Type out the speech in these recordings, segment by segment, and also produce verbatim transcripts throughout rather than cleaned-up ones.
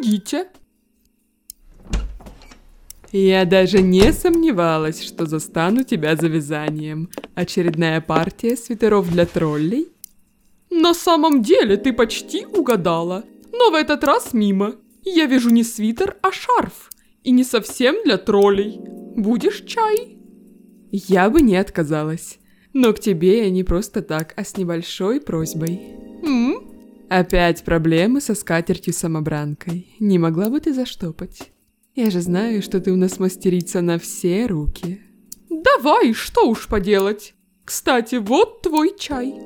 Проходите. Я даже не сомневалась, что застану тебя за вязанием. Очередная партия свитеров для троллей? На самом деле ты почти угадала, но в этот раз мимо. Я вяжу не свитер, а шарф. И не совсем для троллей. Будешь чай? Я бы не отказалась. Но к тебе я не просто так, а с небольшой просьбой. М? Опять проблемы со скатертью-самобранкой. Не могла бы ты заштопать? Я же знаю, что ты у нас мастерица на все руки. Давай, что уж поделать. Кстати, вот твой чай.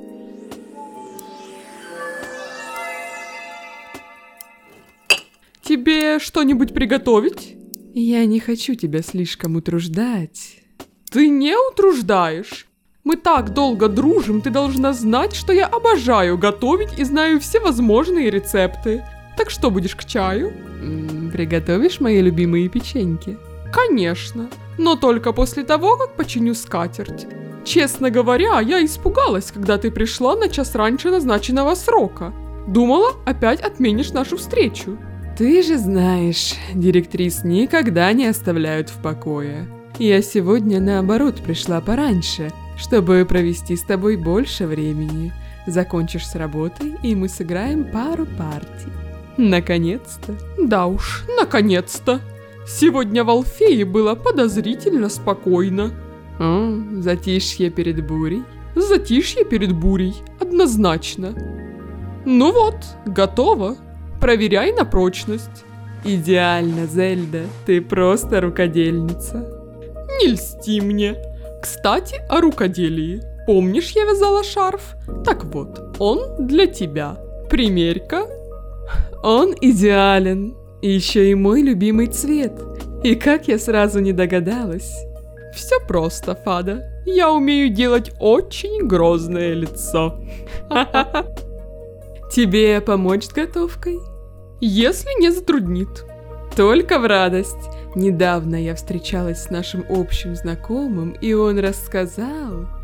Тебе что-нибудь приготовить? Я не хочу тебя слишком утруждать. Ты не утруждаешь. Мы так долго дружим, ты должна знать, что я обожаю готовить и знаю все возможные рецепты. Так что будешь к чаю? М-м, приготовишь мои любимые печеньки? Конечно, но только после того, как починю скатерть. Честно говоря, я испугалась, когда ты пришла на час раньше назначенного срока. Думала, опять отменишь нашу встречу. Ты же знаешь, директрис никогда не оставляют в покое. Я сегодня, наоборот, пришла пораньше, чтобы провести с тобой больше времени. Закончишь с работой, и мы сыграем пару партий. Наконец-то. Да уж, наконец-то. Сегодня в Алфее было подозрительно спокойно. О, затишье перед бурей? Затишье перед бурей, однозначно. Ну вот, готово. Проверяй на прочность. Идеально, Зельда, ты просто рукодельница. Не льсти мне. Кстати, о рукоделии. Помнишь, я вязала шарф? Так вот, он для тебя. Примерь-ка. Он идеален. И еще и мой любимый цвет. И как я сразу не догадалась. Все просто, Фада. Я умею делать очень грозное лицо. Тебе помочь с готовкой? Если не затруднит. Только в радость. Недавно я встречалась с нашим общим знакомым, и он рассказал...